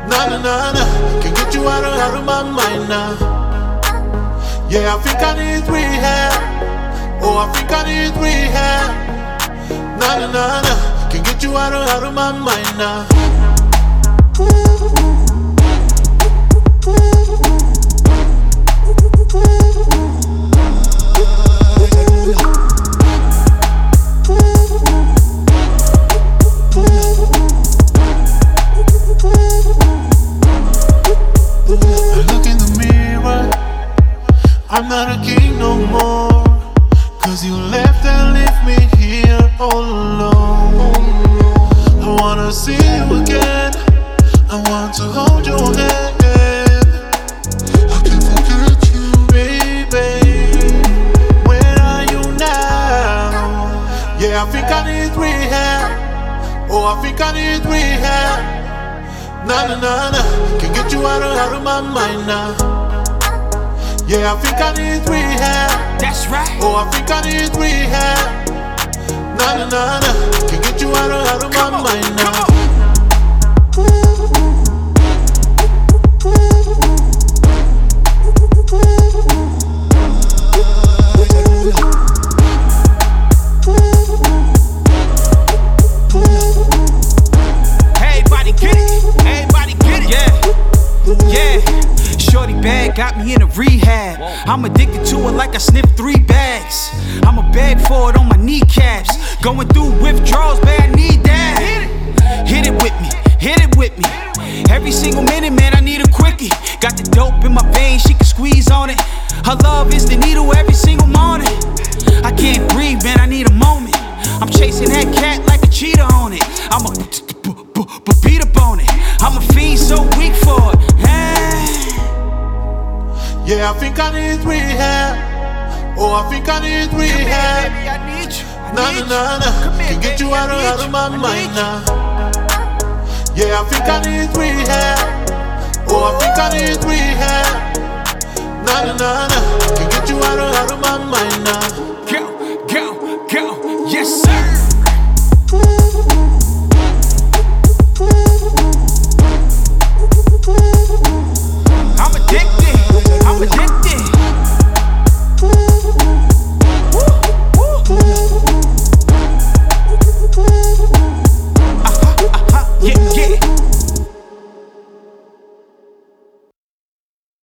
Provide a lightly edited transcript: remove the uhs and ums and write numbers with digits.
Nah, nah, nah, nah. Can get you out of my mind now. Yeah, I think I need rehab. Oh, I think I need rehab. Nah, nah, nah, nah. Can get you out of my mind now. I'm not a king no more, 'cause you left and left me here all alone. I wanna see you again, I want to hold your hand. I can't forget you, baby. Where are you now? Yeah, I think I need rehab. Oh, I think I need rehab. Nah, nah, nah, nah. Can get you out of my mind now. Yeah, I think I need rehab. That's right. Oh, I think I need rehab. Nah, nah, nah, nah. Can get you out of my mind now. Everybody get it. Everybody get it. Yeah. Yeah. Shorty bag got me in a rehab. I'm addicted to it like I sniffed 3 bags. I'ma beg for it on my kneecaps. Going through withdrawals, babe, I need that. Hit it with me, hit it with me. Every single minute, man, I need a quickie. Got the dope in my veins, she can squeeze on it. Her love is the needle every single morning. I can't breathe, man, I need a moment. I'm chasing that cat like a cheetah on it. I'm a beat up on it. I'm a fiend so weak for it. Yeah, I think I need rehab. Oh, I think I need rehab. Baby, I need you. Nah, nah, nah, nah. Can get you out of my mind now. Yeah, I think I need rehab. Oh, I think I need rehab. Nah, nah, nah, nah. Can get you out of my mind now. Go, go, go. Yes, sir.